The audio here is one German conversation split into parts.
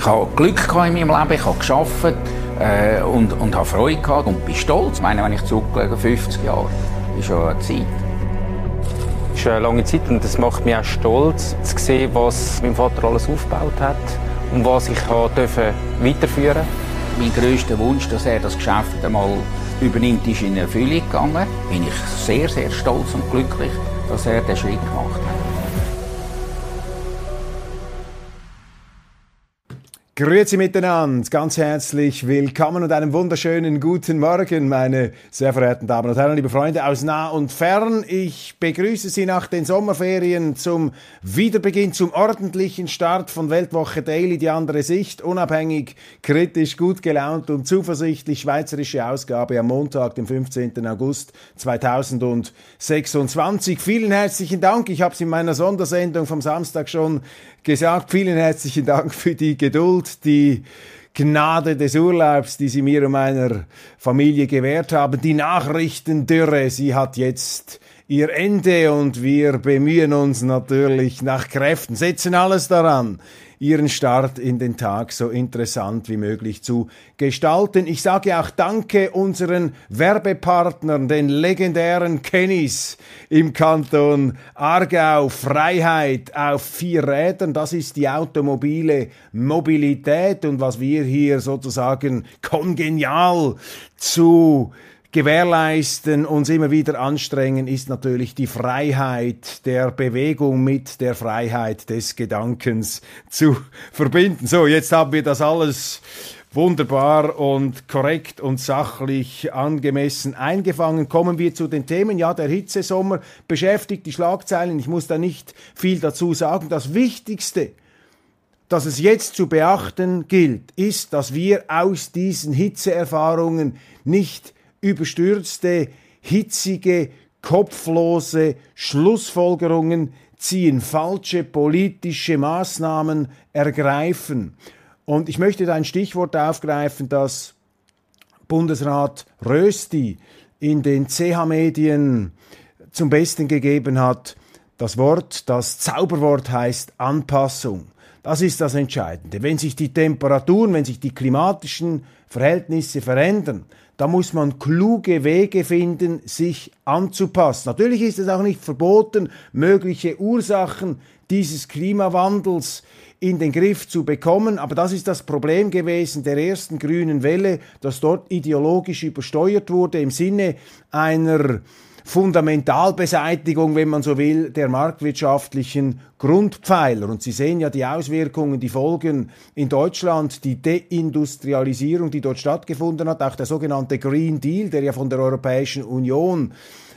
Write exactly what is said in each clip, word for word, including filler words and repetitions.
habe Glück gehabt in meinem Leben, ich habe gearbeitet äh, und, und habe Freude gehabt und bin stolz. Ich meine, wenn ich zurücklege, fünfzig Jahre, ist ja eine Zeit. Es ist eine lange Zeit und das macht mich auch stolz, zu sehen, was mein Vater alles aufgebaut hat und was ich durfte weiterführen. Mein grösster Wunsch, dass er das Geschäft einmal übernimmt, ist in Erfüllung gegangen. Bin ich sehr, sehr stolz und glücklich, dass er den Schritt gemacht hat. Grüezi miteinander, ganz herzlich willkommen und einen wunderschönen guten Morgen, meine sehr verehrten Damen und Herren, liebe Freunde aus nah und fern. Ich begrüße Sie nach den Sommerferien zum Wiederbeginn, zum ordentlichen Start von Weltwoche Daily, die andere Sicht, unabhängig, kritisch, gut gelaunt und zuversichtlich, schweizerische Ausgabe am Montag, dem fünfzehnten August zweitausendsechsundzwanzig. Vielen herzlichen Dank, ich habe es in meiner Sondersendung vom Samstag schon gesagt, vielen herzlichen Dank für die Geduld, die Gnade des Urlaubs, die Sie mir und meiner Familie gewährt haben. Die Nachrichtendürre, sie hat jetzt ihr Ende und wir bemühen uns natürlich nach Kräften, setzen alles daran, Ihren Start in den Tag so interessant wie möglich zu gestalten. Ich sage auch Danke unseren Werbepartnern, den legendären Kennys im Kanton Aargau. Freiheit auf vier Rädern, das ist die automobile Mobilität und was wir hier sozusagen kongenial zu gewährleisten, uns immer wieder anstrengen, ist natürlich die Freiheit der Bewegung mit der Freiheit des Gedankens zu verbinden. So, jetzt haben wir das alles wunderbar und korrekt und sachlich angemessen eingefangen. Kommen wir zu den Themen. Ja, der Hitzesommer beschäftigt die Schlagzeilen. Ich muss da nicht viel dazu sagen. Das Wichtigste, das es jetzt zu beachten gilt, ist, dass wir aus diesen Hitzeerfahrungen nicht überstürzte, hitzige, kopflose Schlussfolgerungen ziehen, falsche politische Maßnahmen ergreifen. Und ich möchte da ein Stichwort aufgreifen, das Bundesrat Rösti in den C H-Medien zum Besten gegeben hat. Das Wort, das Zauberwort heißt Anpassung. Das ist das Entscheidende. Wenn sich die Temperaturen, wenn sich die klimatischen Verhältnisse verändern, da muss man kluge Wege finden, sich anzupassen. Natürlich ist es auch nicht verboten, mögliche Ursachen dieses Klimawandels in den Griff zu bekommen, aber das ist das Problem gewesen der ersten grünen Welle, dass dort ideologisch übersteuert wurde im Sinne einer Fundamentalbeseitigung, wenn man so will, der marktwirtschaftlichen Grundpfeiler. Und Sie sehen ja die Auswirkungen, die Folgen in Deutschland, die Deindustrialisierung, die dort stattgefunden hat, auch der sogenannte Green Deal, der ja von der Europäischen Union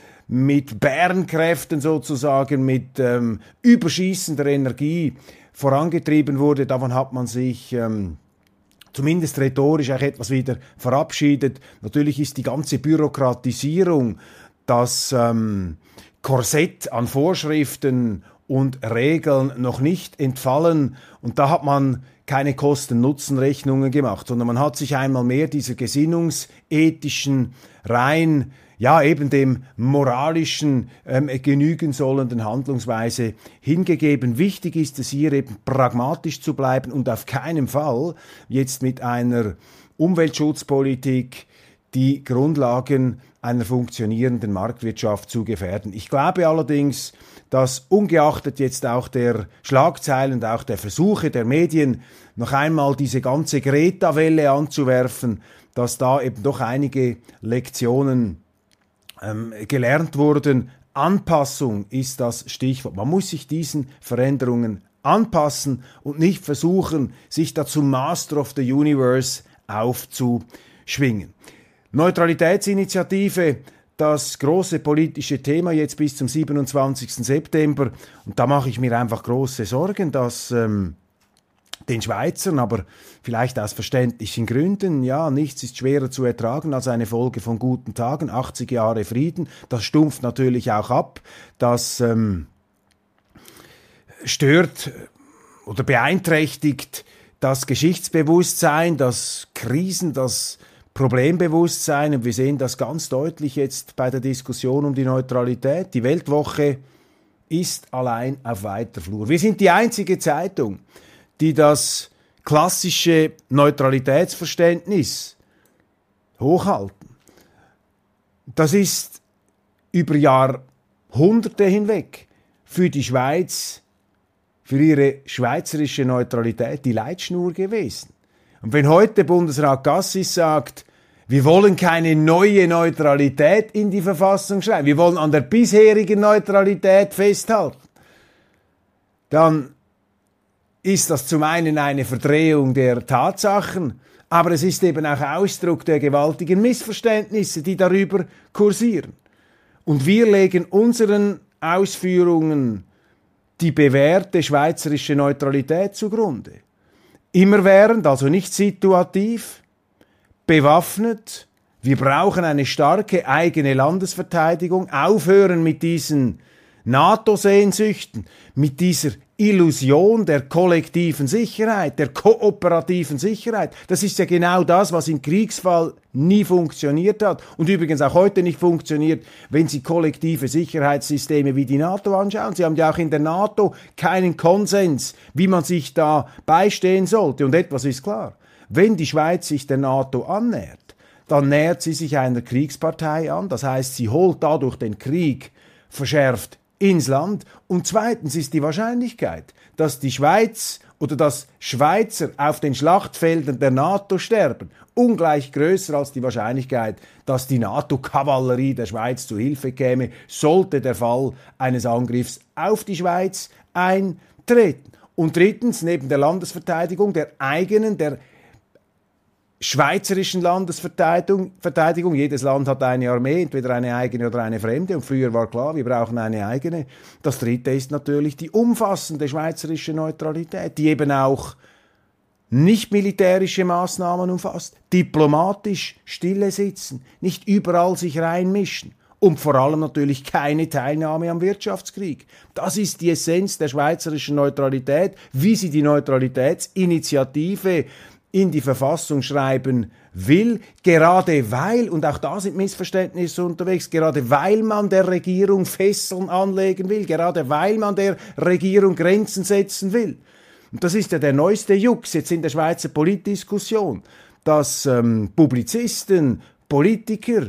mit Bärenkräften sozusagen, mit ähm, überschießender Energie vorangetrieben wurde. Davon hat man sich ähm, zumindest rhetorisch auch etwas wieder verabschiedet. Natürlich ist die ganze Bürokratisierung, das ähm, Korsett an Vorschriften und Regeln noch nicht entfallen. Und da hat man keine Kosten-Nutzen-Rechnungen gemacht, sondern man hat sich einmal mehr dieser gesinnungsethischen, rein, ja eben dem moralischen, ähm, genügen sollenden Handlungsweise hingegeben. Wichtig ist es hier eben pragmatisch zu bleiben und auf keinen Fall jetzt mit einer Umweltschutzpolitik die Grundlagen einer funktionierenden Marktwirtschaft zu gefährden. Ich glaube allerdings, dass ungeachtet jetzt auch der Schlagzeilen und auch der Versuche der Medien, noch einmal diese ganze Greta-Welle anzuwerfen, dass da eben doch einige Lektionen ähm, gelernt wurden. Anpassung ist das Stichwort. Man muss sich diesen Veränderungen anpassen und nicht versuchen, sich da zum Master of the Universe aufzuschwingen. Neutralitätsinitiative, das große politische Thema jetzt bis zum siebenundzwanzigsten September. Und da mache ich mir einfach große Sorgen, dass ähm, den Schweizern, aber vielleicht aus verständlichen Gründen, ja, nichts ist schwerer zu ertragen als eine Folge von guten Tagen, achtzig Jahre Frieden. Das stumpft natürlich auch ab, das ähm, stört oder beeinträchtigt das Geschichtsbewusstsein, das Krisen, das Problembewusstsein, und wir sehen das ganz deutlich jetzt bei der Diskussion um die Neutralität. Die Weltwoche ist allein auf weiter Flur. Wir sind die einzige Zeitung, die das klassische Neutralitätsverständnis hochhalten. Das ist über Jahrhunderte hinweg für die Schweiz, für ihre schweizerische Neutralität die Leitschnur gewesen. Und wenn heute Bundesrat Gassis sagt, wir wollen keine neue Neutralität in die Verfassung schreiben, wir wollen an der bisherigen Neutralität festhalten, dann ist das zum einen eine Verdrehung der Tatsachen, aber es ist eben auch Ausdruck der gewaltigen Missverständnisse, die darüber kursieren. Und wir legen unseren Ausführungen die bewährte schweizerische Neutralität zugrunde. Immerwährend, also nicht situativ, bewaffnet. Wir brauchen eine starke eigene Landesverteidigung, aufhören mit diesen NATO-Sehnsüchten, mit dieser Illusion der kollektiven Sicherheit, der kooperativen Sicherheit. Das ist ja genau das, was im Kriegsfall nie funktioniert hat und übrigens auch heute nicht funktioniert, wenn Sie kollektive Sicherheitssysteme wie die NATO anschauen. Sie haben ja auch in der NATO keinen Konsens, wie man sich da beistehen sollte. Und etwas ist klar, wenn die Schweiz sich der NATO annähert, dann nähert sie sich einer Kriegspartei an. Das heißt, sie holt dadurch den Krieg verschärft ins Land. Und zweitens ist die Wahrscheinlichkeit, dass die Schweiz oder dass Schweizer auf den Schlachtfeldern der NATO sterben, ungleich größer als die Wahrscheinlichkeit, dass die NATO-Kavallerie der Schweiz zu Hilfe käme, sollte der Fall eines Angriffs auf die Schweiz eintreten. Und drittens, neben der Landesverteidigung, der eigenen, der schweizerischen Landesverteidigung, Verteidigung. Jedes Land hat eine Armee, entweder eine eigene oder eine fremde. Und früher war klar, wir brauchen eine eigene. Das Dritte ist natürlich die umfassende schweizerische Neutralität, die eben auch nicht militärische Maßnahmen umfasst, diplomatisch stille sitzen, nicht überall sich reinmischen und vor allem natürlich keine Teilnahme am Wirtschaftskrieg. Das ist die Essenz der schweizerischen Neutralität, wie sie die Neutralitätsinitiative in die Verfassung schreiben will, gerade weil, und auch da sind Missverständnisse unterwegs, gerade weil man der Regierung Fesseln anlegen will, gerade weil man der Regierung Grenzen setzen will. Und das ist ja der neueste Jux jetzt in der Schweizer Politdiskussion, dass ähm, Publizisten, Politiker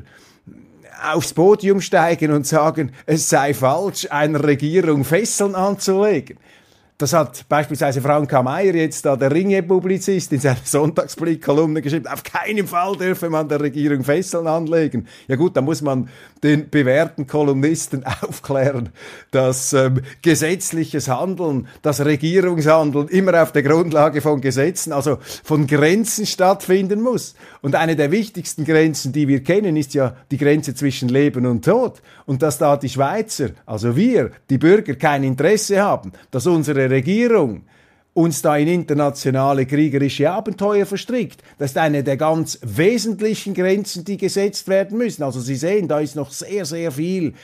aufs Podium steigen und sagen, es sei falsch, einer Regierung Fesseln anzulegen. Das hat beispielsweise Franka Meier, jetzt da der Ringe-Publizist, in seiner Sonntagsblick-Kolumne geschrieben, auf keinen Fall dürfe man der Regierung Fesseln anlegen. Ja gut, da muss man den bewährten Kolumnisten aufklären, dass ähm, gesetzliches Handeln, das Regierungshandeln immer auf der Grundlage von Gesetzen, also von Grenzen stattfinden muss. Und eine der wichtigsten Grenzen, die wir kennen, ist ja die Grenze zwischen Leben und Tod. Und dass da die Schweizer, also wir, die Bürger, kein Interesse haben, dass unsere Regierung uns da in internationale kriegerische Abenteuer verstrickt. Das ist eine der ganz wesentlichen Grenzen, die gesetzt werden müssen. Also Sie sehen, da ist noch sehr, sehr viel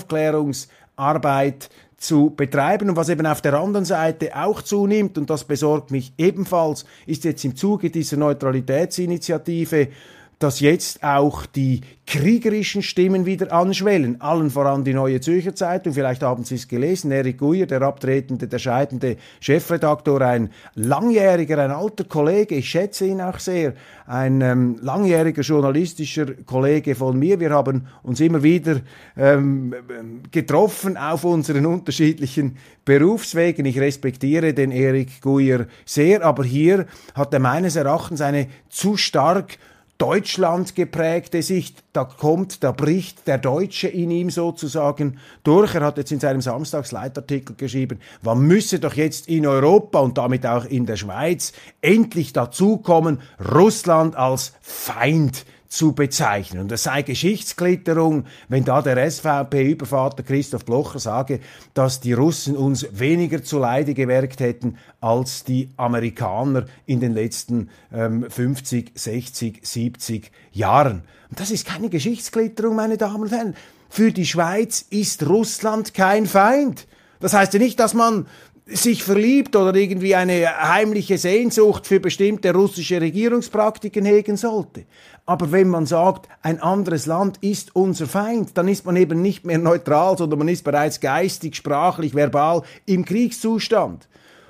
Aufklärungsarbeit zu betreiben. Und was eben auf der anderen Seite auch zunimmt, und das besorgt mich ebenfalls, ist jetzt im Zuge dieser Neutralitätsinitiative, dass jetzt auch die kriegerischen Stimmen wieder anschwellen. Allen voran die Neue Zürcher Zeitung, vielleicht haben Sie es gelesen, Erik Guyer, der abtretende, der scheidende Chefredaktor, ein langjähriger, ein alter Kollege, ich schätze ihn auch sehr, ein ähm, langjähriger journalistischer Kollege von mir. Wir haben uns immer wieder ähm, getroffen auf unseren unterschiedlichen Berufswegen. Ich respektiere den Erik Guyer sehr, aber hier hat er meines Erachtens eine zu stark Deutschland geprägte Sicht, da kommt, da bricht der Deutsche in ihm sozusagen durch. Er hat jetzt in seinem Samstagsleitartikel geschrieben, man müsse doch jetzt in Europa und damit auch in der Schweiz endlich dazukommen, Russland als Feind zu bezeichnen. Und es sei Geschichtsklitterung, wenn da der S V P-Übervater Christoph Blocher sage, dass die Russen uns weniger zuleide gewerkt hätten als die Amerikaner in den letzten ähm, fünfzig, sechzig, siebzig Jahren. Und das ist keine Geschichtsklitterung, meine Damen und Herren. Für die Schweiz ist Russland kein Feind. Das heißt ja nicht, dass man sich verliebt oder irgendwie eine heimliche Sehnsucht für bestimmte russische Regierungspraktiken hegen sollte. Aber wenn man sagt, ein anderes Land ist unser Feind, dann ist man eben nicht mehr neutral, sondern man ist bereits geistig, sprachlich, verbal im Kriegszustand.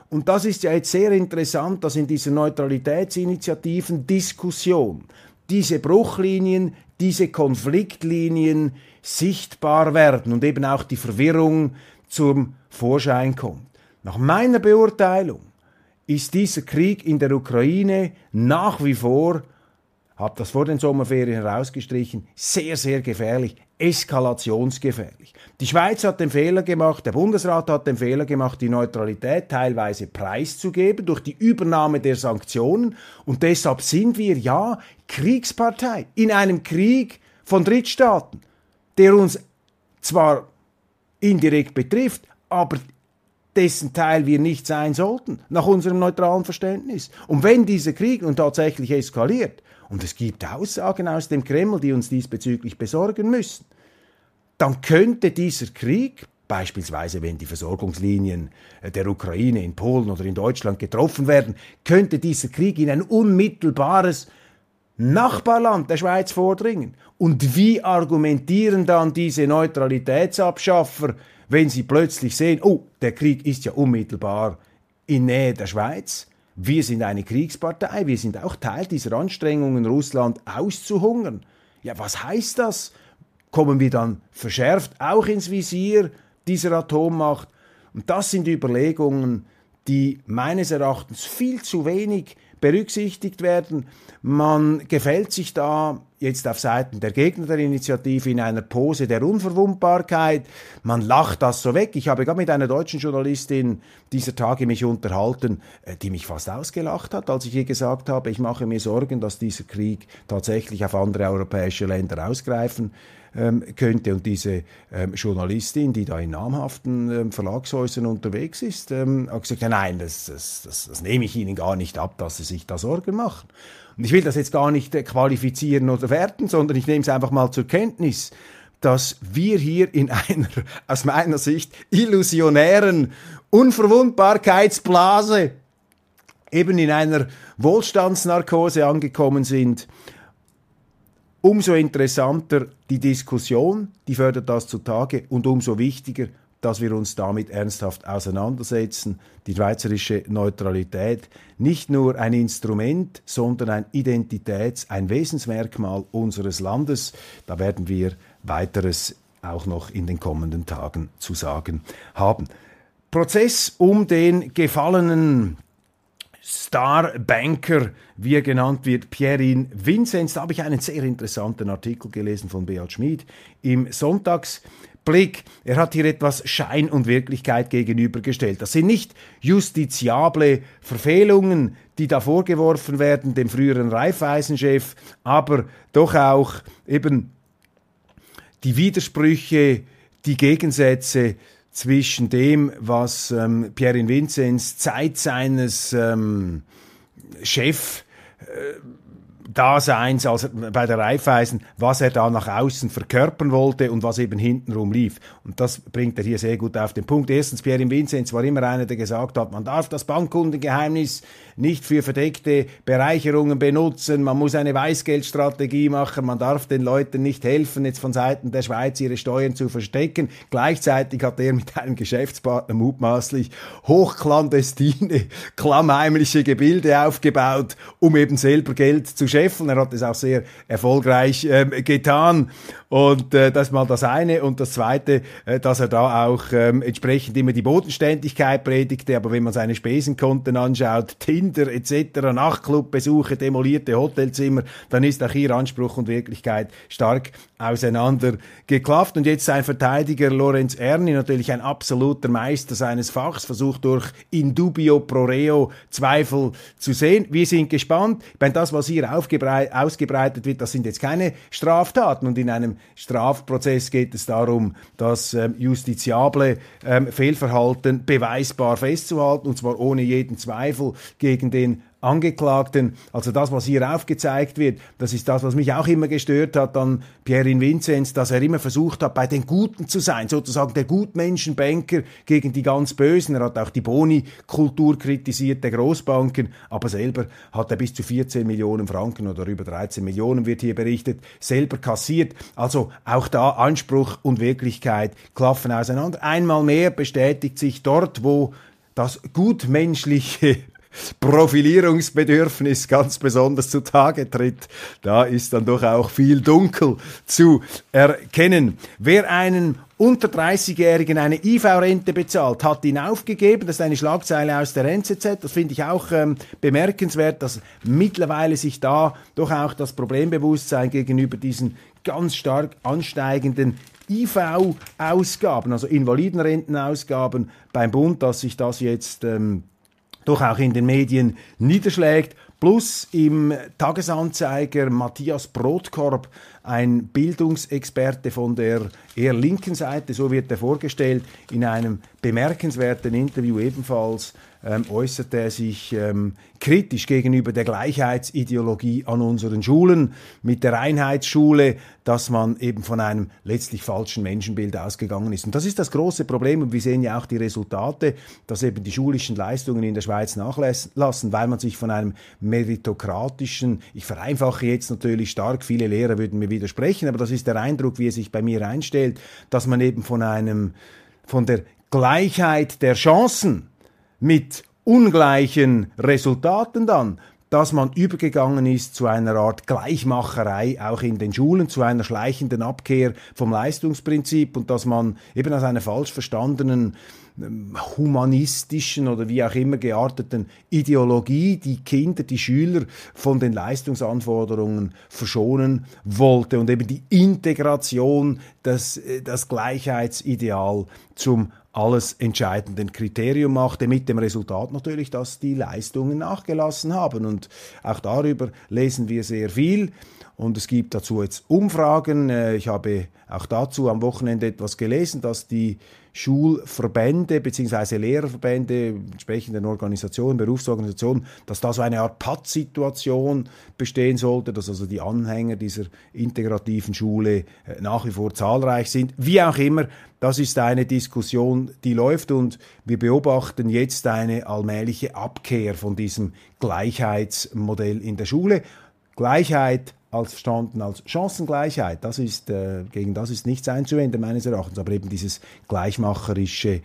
Und das ist ja jetzt sehr interessant, dass in dieser Neutralitätsinitiativen Diskussion diese Bruchlinien, diese Konfliktlinien sichtbar werden und eben auch die Verwirrung zum Vorschein kommt. Nach meiner Beurteilung ist dieser Krieg in der Ukraine nach wie vor, habe das vor den Sommerferien herausgestrichen, sehr, sehr gefährlich, eskalationsgefährlich. Die Schweiz hat den Fehler gemacht, der Bundesrat hat den Fehler gemacht, die Neutralität teilweise preiszugeben durch die Übernahme der Sanktionen, und deshalb sind wir ja Kriegspartei in einem Krieg von Drittstaaten, der uns zwar indirekt betrifft, aber dessen Teil wir nicht sein sollten, nach unserem neutralen Verständnis. Und wenn dieser Krieg nun tatsächlich eskaliert, und es gibt Aussagen aus dem Kreml, die uns diesbezüglich besorgen müssen, dann könnte dieser Krieg, beispielsweise wenn die Versorgungslinien der Ukraine in Polen oder in Deutschland getroffen werden, könnte dieser Krieg in ein unmittelbares Nachbarland der Schweiz vordringen. Und wie argumentieren dann diese Neutralitätsabschaffer, wenn sie plötzlich sehen, oh, der Krieg ist ja unmittelbar in Nähe der Schweiz? Wir sind eine Kriegspartei, wir sind auch Teil dieser Anstrengungen, Russland auszuhungern. Ja, was heißt das? Kommen wir dann verschärft auch ins Visier dieser Atommacht? Und das sind Überlegungen, die meines Erachtens viel zu wenig berücksichtigt werden. Man gefällt sich da jetzt auf Seiten der Gegner der Initiative in einer Pose der Unverwundbarkeit. Man lacht das so weg. Ich habe gerade mit einer deutschen Journalistin dieser Tage mich unterhalten, die mich fast ausgelacht hat, als ich ihr gesagt habe, ich mache mir Sorgen, dass dieser Krieg tatsächlich auf andere europäische Länder ausgreifen ähm, könnte. Und diese ähm, Journalistin, die da in namhaften ähm, Verlagshäusern unterwegs ist, ähm, hat gesagt, ja, nein, das, das, das, das nehme ich Ihnen gar nicht ab, dass Sie sich da Sorgen machen. Und ich will das jetzt gar nicht äh, qualifizieren oder werten, sondern ich nehme es einfach mal zur Kenntnis, dass wir hier in einer, aus meiner Sicht, illusionären Unverwundbarkeitsblase eben in einer Wohlstandsnarkose angekommen sind. Umso interessanter die Diskussion, die fördert das zutage, und umso wichtiger, dass wir uns damit ernsthaft auseinandersetzen. Die schweizerische Neutralität, nicht nur ein Instrument, sondern ein Identitäts-, ein Wesensmerkmal unseres Landes. Da werden wir Weiteres auch noch in den kommenden Tagen zu sagen haben. Prozess um den gefallenen Star-Banker, wie er genannt wird, Pierin Vinzenz. Da habe ich einen sehr interessanten Artikel gelesen von Beat Schmid im Sonntagsblick. Er hat hier etwas Schein und Wirklichkeit gegenübergestellt. Das sind nicht justiziable Verfehlungen, die da vorgeworfen werden, dem früheren Raiffeisen-Chef, aber doch auch eben die Widersprüche, die Gegensätze zwischen dem, was ähm, Pierin Vinzenz Zeit seines ähm, Chef äh, Daseins also bei der Raiffeisen, was er da nach außen verkörpern wollte und was eben hintenrum lief. Und das bringt er hier sehr gut auf den Punkt. Erstens, Pierin Vinzenz war immer einer, der gesagt hat, man darf das Bankkundengeheimnis nicht für verdeckte Bereicherungen benutzen, man muss eine Weißgeldstrategie machen, man darf den Leuten nicht helfen, jetzt von Seiten der Schweiz ihre Steuern zu verstecken. Gleichzeitig hat er mit einem Geschäftspartner mutmaßlich hochklandestine, klammheimliche Gebilde aufgebaut, um eben selber Geld zu scheffeln. Er hat es auch sehr erfolgreich ähm, getan. Und äh, das ist mal das eine. Und das zweite, äh, dass er da auch ähm, entsprechend immer die Bodenständigkeit predigte. Aber wenn man seine Spesenkonten anschaut, Tinder et cetera, Nachtclubbesuche, demolierte Hotelzimmer, dann ist auch hier Anspruch und Wirklichkeit stark auseinandergeklafft. Und jetzt sein Verteidiger Lorenz Erni, natürlich ein absoluter Meister seines Fachs, versucht durch in dubio pro reo Zweifel zu sehen. Wir sind gespannt. Ich meine, das, was hier ausgebreitet wird, das sind jetzt keine Straftaten. Und in einem Strafprozess geht es darum, das ähm, justiziable ähm, Fehlverhalten beweisbar festzuhalten, und zwar ohne jeden Zweifel gegen den Angeklagten. Also das, was hier aufgezeigt wird, das ist das, was mich auch immer gestört hat an Pierin Vinzenz, dass er immer versucht hat, bei den Guten zu sein, sozusagen der Gutmenschenbanker gegen die ganz Bösen. Er hat auch die Boni-Kultur kritisiert der Großbanken, aber selber hat er bis zu vierzehn Millionen Franken oder über dreizehn Millionen, wird hier berichtet, selber kassiert. Also auch da Anspruch und Wirklichkeit klaffen auseinander. Einmal mehr bestätigt sich dort, wo das gutmenschliche Profilierungsbedürfnis ganz besonders zutage tritt, da ist dann doch auch viel Dunkel zu erkennen. Wer einen unter dreißigjährigen eine I V-Rente bezahlt, hat ihn aufgegeben. Das ist eine Schlagzeile aus der N Z Z. Das finde ich auch ähm, bemerkenswert, dass mittlerweile sich da doch auch das Problembewusstsein gegenüber diesen ganz stark ansteigenden I V-Ausgaben, also Invalidenrentenausgaben beim Bund, dass sich das jetzt ähm, doch auch in den Medien niederschlägt. Plus im Tagesanzeiger Matthias Brotkorb, ein Bildungsexperte von der eher linken Seite, so wird er vorgestellt, in einem bemerkenswerten Interview ebenfalls ähm, äußerte er sich ähm, kritisch gegenüber der Gleichheitsideologie an unseren Schulen, mit der Einheitsschule, dass man eben von einem letztlich falschen Menschenbild ausgegangen ist. Und das ist das große Problem, und wir sehen ja auch die Resultate, dass eben die schulischen Leistungen in der Schweiz nachlassen, weil man sich von einem meritokratischen, ich vereinfache jetzt natürlich stark, viele Lehrer würden mir widersprechen, aber das ist der Eindruck, wie er sich bei mir einstellt, dass man eben von einem, von der Gleichheit der Chancen mit ungleichen Resultaten dann, dass man übergegangen ist zu einer Art Gleichmacherei, auch in den Schulen, zu einer schleichenden Abkehr vom Leistungsprinzip, und dass man eben aus einer falsch verstandenen humanistischen oder wie auch immer gearteten Ideologie die Kinder, die Schüler von den Leistungsanforderungen verschonen wollte und eben die Integration, das, das Gleichheitsideal zum alles entscheidenden Kriterium machte, mit dem Resultat natürlich, dass die Leistungen nachgelassen haben. Und auch darüber lesen wir sehr viel. Und es gibt dazu jetzt Umfragen. Ich habe auch dazu am Wochenende etwas gelesen, dass die Schulverbände bzw. Lehrerverbände, entsprechenden Organisationen, Berufsorganisationen, dass da so eine Art Pattsituation bestehen sollte, dass also die Anhänger dieser integrativen Schule nach wie vor zahlreich sind. Wie auch immer, das ist eine Diskussion, die läuft, und wir beobachten jetzt eine allmähliche Abkehr von diesem Gleichheitsmodell in der Schule. Gleichheit als verstanden als Chancengleichheit, das ist, äh, gegen das ist nichts einzuwenden meines Erachtens, aber eben dieses gleichmacherische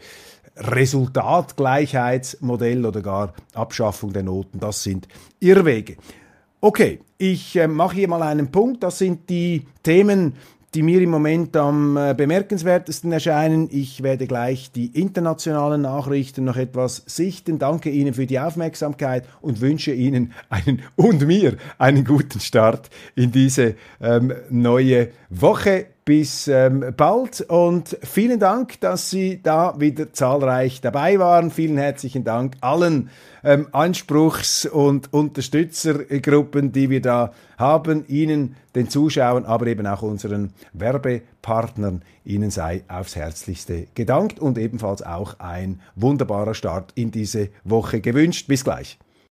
Resultatgleichheitsmodell oder gar Abschaffung der Noten, das sind Irrwege. Okay, ich äh, mache hier mal einen Punkt, das sind die Themen, die mir im Moment am äh, bemerkenswertesten erscheinen. Ich werde gleich die internationalen Nachrichten noch etwas sichten. Danke Ihnen für die Aufmerksamkeit und wünsche Ihnen einen und mir einen guten Start in diese ähm, neue Woche. Bis ähm, bald, und vielen Dank, dass Sie da wieder zahlreich dabei waren. Vielen herzlichen Dank allen ähm, Anspruchs- und Unterstützergruppen, die wir da haben. Ihnen, den Zuschauern, aber eben auch unseren Werbepartnern. Ihnen sei aufs Herzlichste gedankt und ebenfalls auch ein wunderbarer Start in diese Woche gewünscht. Bis gleich.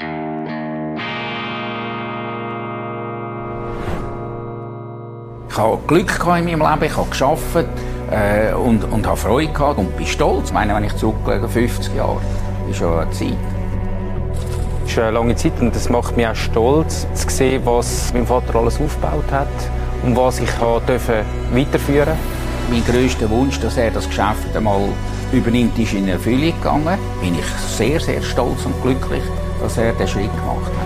Ich habe Glück in meinem Leben, ich habe gearbeitet äh, und, und habe Freude gehabt und bin stolz. Ich meine, wenn ich zurücklege, fünfzig Jahre, ist schon eine Zeit. Es ist eine lange Zeit, und das macht mich auch stolz, zu sehen, was mein Vater alles aufgebaut hat und was ich durfte weiterführen. Mein grösster Wunsch, dass er das Geschäft einmal übernimmt, ist in Erfüllung gegangen. Bin ich sehr, sehr stolz und glücklich, dass er den Schritt gemacht hat.